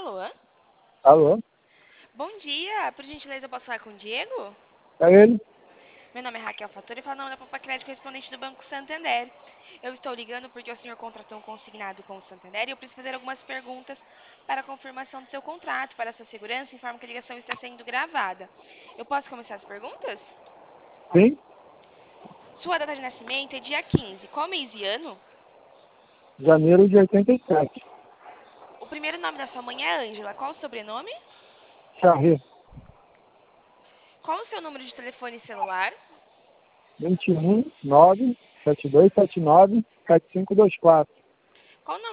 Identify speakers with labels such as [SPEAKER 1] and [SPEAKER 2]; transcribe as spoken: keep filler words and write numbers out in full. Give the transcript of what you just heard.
[SPEAKER 1] Alô?
[SPEAKER 2] Alô?
[SPEAKER 1] Bom dia, por gentileza eu posso falar com o Diego?
[SPEAKER 2] É ele?
[SPEAKER 1] Meu nome é Raquel Fatori e falo nome da Papa Crédito correspondente do Banco Santander. Eu estou ligando porque o senhor contratou um consignado com o Santander e eu preciso fazer algumas perguntas para a confirmação do seu contrato. Para a sua segurança, informo que a ligação está sendo gravada. Eu posso começar as perguntas?
[SPEAKER 2] Sim?
[SPEAKER 1] Sua data de nascimento é dia quinze. Qual mês e ano?
[SPEAKER 2] Janeiro de oitenta e sete.
[SPEAKER 1] O primeiro nome da sua mãe é Ângela. Qual o sobrenome?
[SPEAKER 2] Charri.
[SPEAKER 1] Qual o seu número de telefone celular?
[SPEAKER 2] vinte e um, nove, sete dois sete nove, sete cinco dois quatro.
[SPEAKER 1] Qual o nome